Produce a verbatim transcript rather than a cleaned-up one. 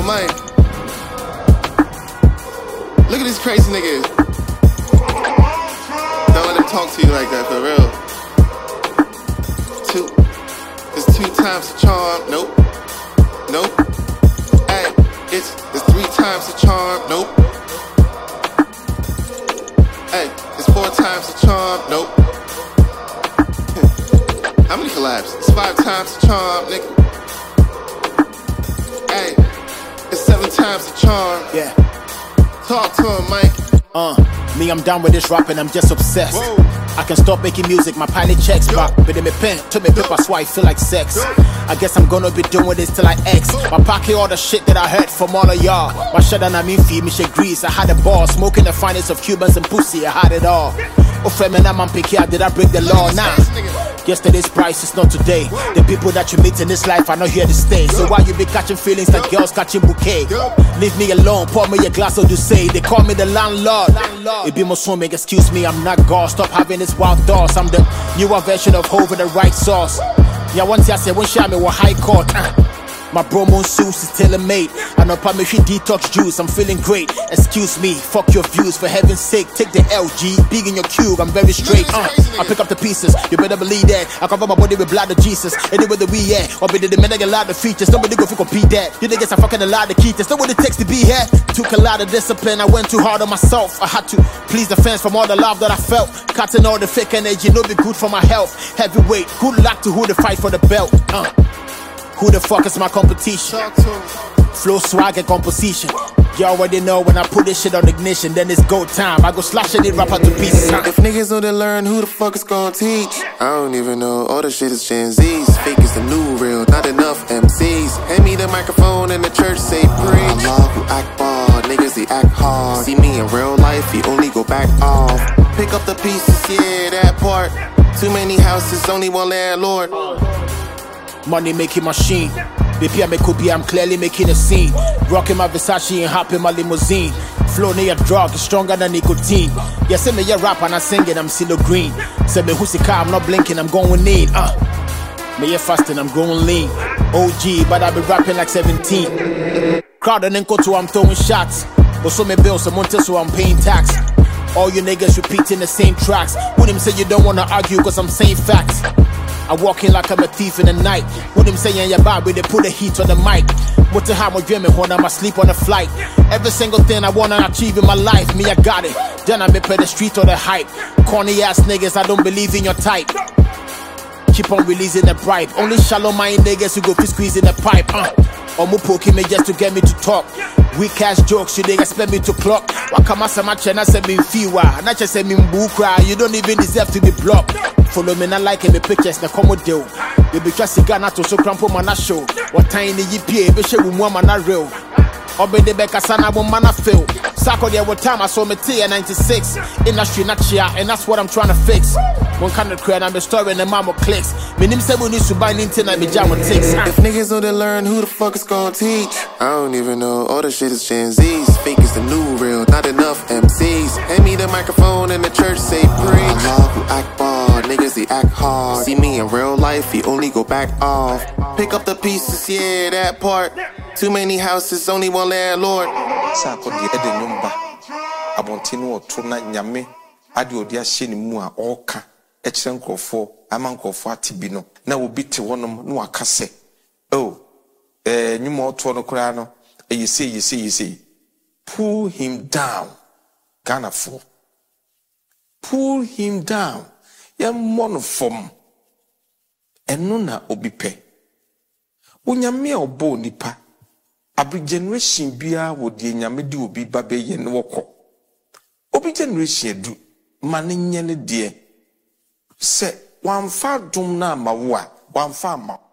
man. Look at these crazy niggas. Don't let them talk to you like that, for real. Two. It's two times the charm. Nope. Nope. Hey, it's, it's three times the charm. Nope. Hey, it's four times the charm. Nope. How many collabs? It's five times the charm, nigga. Hey, it's seven times the charm. Yeah. Talk to him, Mike. Uh, me, I'm down with this rapping, I'm just obsessed. Whoa. I can stop making music, my pilot checks back. But in my pen, to me paper, so I feel like sex. I guess I'm gonna be doing this till I X. My pocket, all the shit that I heard from all of y'all. My shit and I mean feed me shit grease. I had a ball, smoking the finest of Cubans and pussy, I had it all. Oh, Femina man picky, did I break the law now? Yesterday's price is not today. The people that you meet in this life are not here to stay. So why you be catching feelings like girls catching bouquet? Leave me alone, pour me a glass of Douce. They call me the landlord. It be my son, excuse me, I'm not God. Stop having this wild thoughts. I'm the newer version of Hov with the right sauce. Yeah, once I say one shot me with high court. My bromo suits is tailor-made. I know me detox juice, I'm feeling great. Excuse me, fuck your views, for heaven's sake. Take the L G, big in your cube, I'm very straight. uh, I pick up the pieces, you better believe that. I cover my body with blood of Jesus. Anywhere the we at, or be the men that get a lot of features. Nobody go fi compete that. You niggas are fucking a lot of keys. Nobody takes to be here. Took a lot of discipline, I went too hard on myself. I had to please the fans from all the love that I felt. Cutting all the fake energy, no be good for my health. Heavyweight, good luck to who to fight for the belt. uh. Who the fuck is my competition? Flow, swag, and composition. You already know when I put this shit on ignition, then it's go time. I go slash any rapper to pieces. If niggas know they learn, who the fuck is gonna teach? I don't even know, all the shit is Gen Z's. Fake is the new real, not enough M Cs. Hand me the microphone and the church say preach. Allah who act ball, niggas they act hard. See me in real life, he only go back off. Pick up the pieces, yeah, that part. Too many houses, only one landlord. Money making machine. Baby, I make copy, I'm clearly making a scene. Rocking my Versace and hopping my limousine. Flow near drug, is stronger than nicotine. Yeah, say me a rap and I sing it, I'm CeeLo Green. Say me who's the car, I'm not blinking, I'm going in. Uh, me a fasting, I'm going lean. O G, but I be rapping like seventeen. Crowd and then go to I'm throwing shots. But so me bills, I'm on so I'm paying tax. All you niggas repeating the same tracks. With him say you don't wanna argue cause I'm saying facts. I walk in like I'm a thief in the night. With him saying your body, they put the heat on the mic. What the how I'm dreaming when I'm asleep on the flight. Every single thing I wanna achieve in my life, me I got it. Then I may pay the street or the hype. Corny ass niggas, I don't believe in your type. Keep on releasing the bribe. Only shallow mind niggas who go fi squeezing the pipe. Uh. Or mo poking me just to get me to talk. Weak ass jokes, you they expect me to clock. Wakama samache na se me fiwa. Na che se me mbukra. You don't even deserve to be blocked. Follow me na like me pictures na komo deal. Baby just cigar na to so crampo mana show. What time you pay? Be she woman mana real. Obe de beka sana wo mana feel. Sako there what time I saw me T ninety-six. Industry not chia, and that's what I'm trying to fix. One kind of crowd, I'm a story and the mama clicks. Me nim say we need to buy Nintendo and me jam on ticks. If niggas know they learn, who the fuck is gonna teach? I don't even know, all the shit is Gen Z's. Fake is the new real, not enough M Cs. Hand me the microphone and the church say preach. Allah who act ball, niggas they act hard. See me in real life, he only go back off. Pick up the pieces, yeah, that part. Too many houses, only one landlord. Sako di ede nyumba. Abontinu otuna nyame. Adi odi ahye ni mu a oka. Echire nkrofo, ama nkrofo atibi no. Na obi te wonom no aka se. Oh. Eh nyuma oto no kura no. Eh yesi yesi yesi. Pull him down. Ghana for. Pull him down. Ya mono form. Eno na obi pe. Onyame obo nipa. Abri generation bia wo de nyame de obi ba be ye ne woko. Obi generation du mane nye ne de se wamfa dum na ma wo a wamfa ma